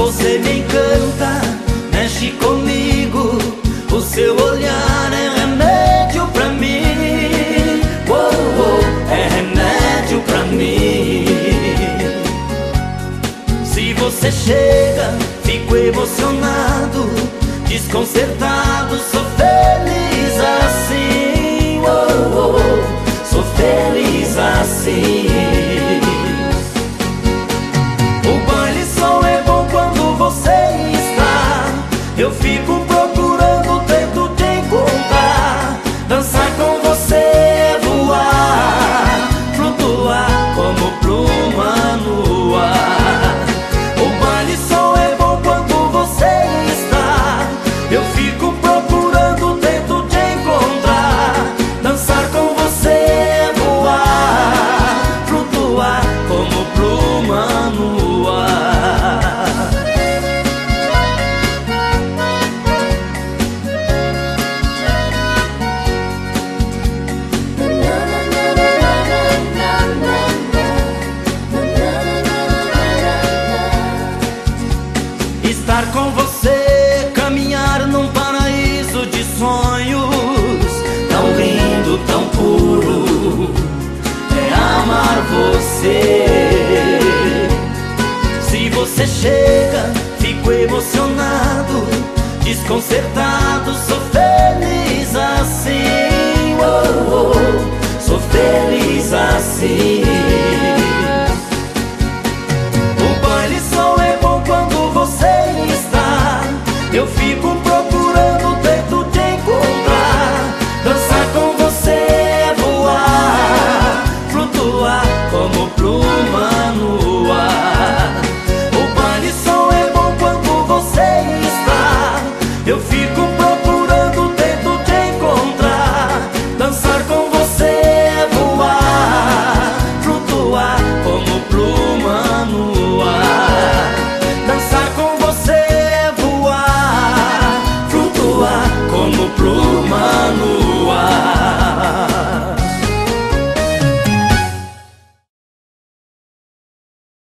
Você me encanta, mexe comigo, o seu olhar é remédio pra mim. Oh, oh, é remédio pra mim. Se você chega, fico emocionado, desconcertado, sou feliz assim. Oh, oh, sou feliz assim. O baile só é bom quando você está. Eu fico procurando, tento te encontrar. Dançar com você é voar, flutuar como pluma no ar. O baile só é bom quando você está. Eu fico procurando, tento te encontrar. Dançar com você é voar, flutuar como pluma no ar. Estar com você, caminhar num paraíso de sonhos, tão lindo, tão puro, é amar você. Se você chega, fico emocionado, desconcertado, sou feliz assim. Oh, oh, sou feliz assim.